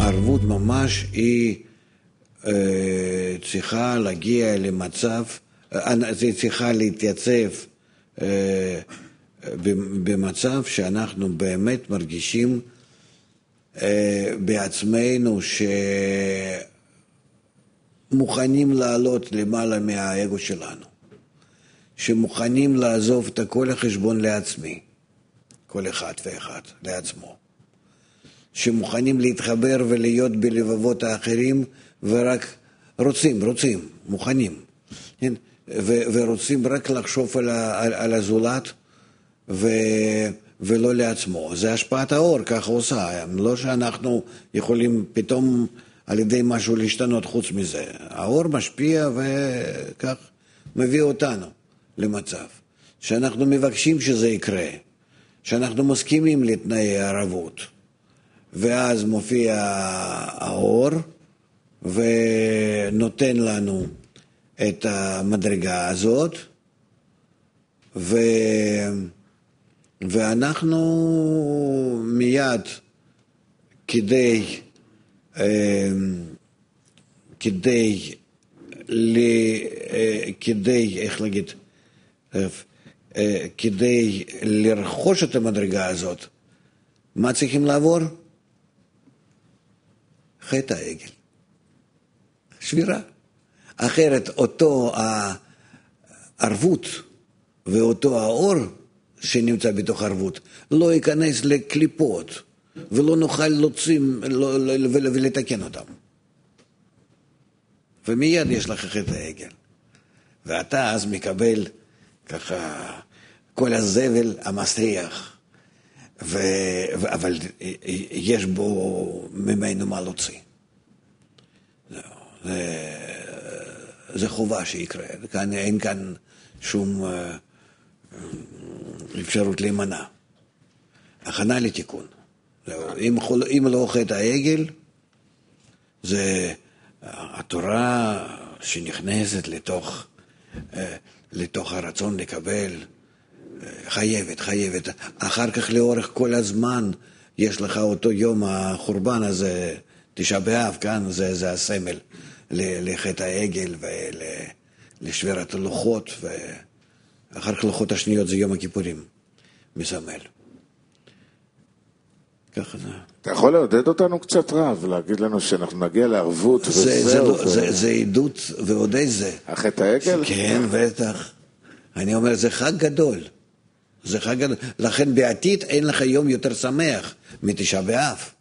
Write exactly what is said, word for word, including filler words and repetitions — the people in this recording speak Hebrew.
הערבות ממש היא אה, צריכה להגיע למצב, היא צריכה להתייצב אה, במצב שאנחנו באמת מרגישים אה, בעצמנו שמוכנים לעלות למעלה מהאגו שלנו, שמוכנים לעזוב את כל החשבון לעצמי, כל אחד ואחד לעצמו, שמוכנים להתחבר ולהיות בלבבות האחרים ורק רוצים, רוצים, מוכנים, כן? ו- ורוצים רק לחשוב על, ה- על, על הזולת ו- ולא לעצמו. זה השפעת האור, ככה עושה. לא שאנחנו יכולים פתאום על ידי משהו להשתנות חוץ מזה. האור משפיע וכך מביא אותנו למצב שאנחנו מבקשים שזה יקרה, שאנחנו מסכימים לתנאי הערבות, ואז מופיע האור ונותן לנו את המדרגה הזאת, ו... ואנחנו מיד כדי, כדי, כדי, איך להגיד, כדי לרכוש את המדרגה הזאת, מה צריכים לעבור? חטא העגל, שבירה. אחרת אותו הערבות ואותו האור שנמצא בתוך ערבות לא ייכנס לקליפות ולא נוכל להוציא ולתקן אותם. ומיד יש לך חטא העגל. ואתה אז מקבל ככה כל הזבל המסריח, ו... אבל יש בו ממנו מה להוציא. זה, זה חובה שיקרה. כאן, אין כאן שום אפשרות להימנע. הכנה לתיקון. אם, אם לא חטא העגל, זה התורה שנכנסת לתוך, לתוך הרצון לקבל, חייבת, חייבת. אחר כך לאורך כל הזמן יש לך אותו יום החורבן הזה, תשעה באב, כאן זה, זה הסמל לחטא העגל ולשבירת הלוחות, ואחר כך לוחות השניות זה יום הכיפורים, מסמל. ככה זה. אתה יכול לעודד אותנו קצת רב, להגיד לנו שאנחנו נגיע לערבות זה, זה, וזהו. זה, זה, זה עדות ועוד איזה. החטא העגל? כן, בטח. אני אומר, זה חג גדול. זה חג גדול. לכן בעתיד אין לך יום יותר שמח מתשעה באב.